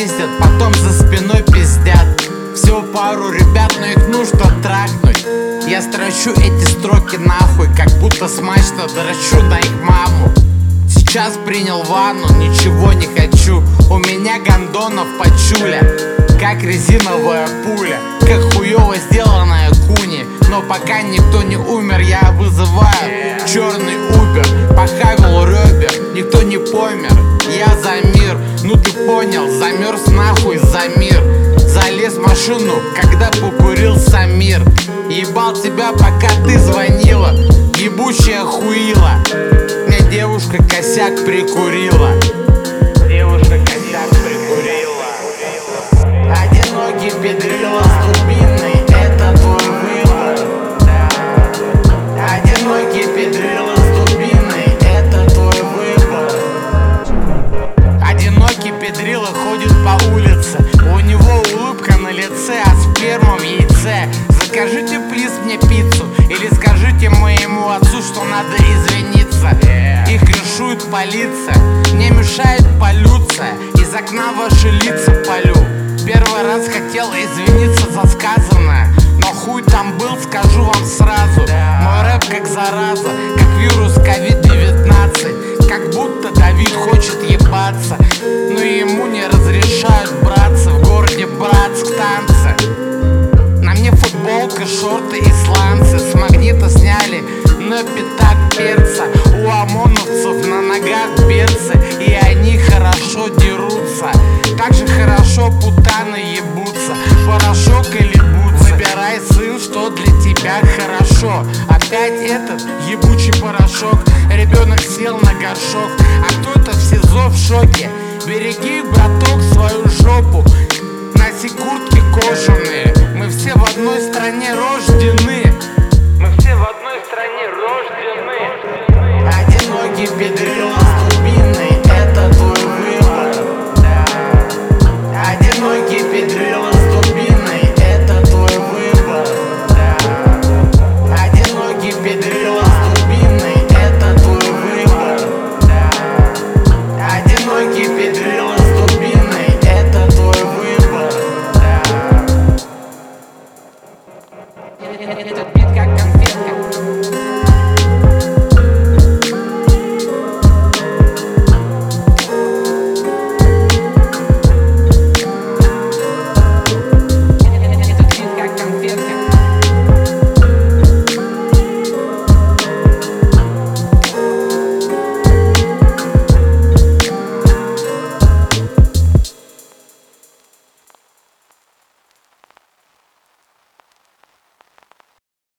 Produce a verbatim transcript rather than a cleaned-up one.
пиздят, потом за спиной пиздят. Всего пару ребят, но их нужно трахнуть. Я строчу эти строки нахуй, как будто смачно дрочу на их маму. Сейчас принял ванну, ничего не хочу. У меня гондонов почуля, как резиновая пуля, как хуёво сделанная куни. Но пока никто не умер, я вызываю черный убер. Похавил ребер, никто не помер. Я за мир, ну ты понял, замерз нахуй за мир. Залез в машину, когда покурил Самир. Ебал тебя, пока ты звонила, ебучая хуила. Мне девушка косяк прикурила. Девушка косяк прикурила. Одинокий педрила с дубиной, это твой выбор. Одинокий педрила с дубиной, это твой выбор. Одинокий педрила ходит по улице, у него улыбка на лице, а сперма в яйце. Закажите, плиз, мне пиццу, или скажите моему отцу, что надо извиниться. Их крышует полиция, мне мешает полюция, из окна ваши лица полю. Первый раз хотел извиниться за сказанное, но хуй там был, скажу вам сразу. Мой рэп как зараза, как вирус ковид девятнадцать. Как будто Давид хочет ебаться, но ему не разрешают браться в городе Братск танцы. На мне футболка, шорты и сланцы, с магнита сняли на пятак перца. У ОМОНовцев на ногах берцы, и они хорошо дерутся. Так же хорошо путаны ебутся, порошок или бутсы. Выбирай, сын, что для тебя хорошо. Опять этот ебучий порошок. Ребенок сел на горшок, а кто-то в СИЗО в шоке. Береги, браток, свою жопу, носи куртки кожаные. Мы все в одной стране рождены. Мы все в одной стране рождены. Одинокий педрила с дубиной, это твой выбор. Одинокий педрила с дубиной, это твой выбор. Одинокий педрила с дубиной, это твой выбор. Одинокий педрила с дубиной, это твой выбор. Этот бит как конфетка.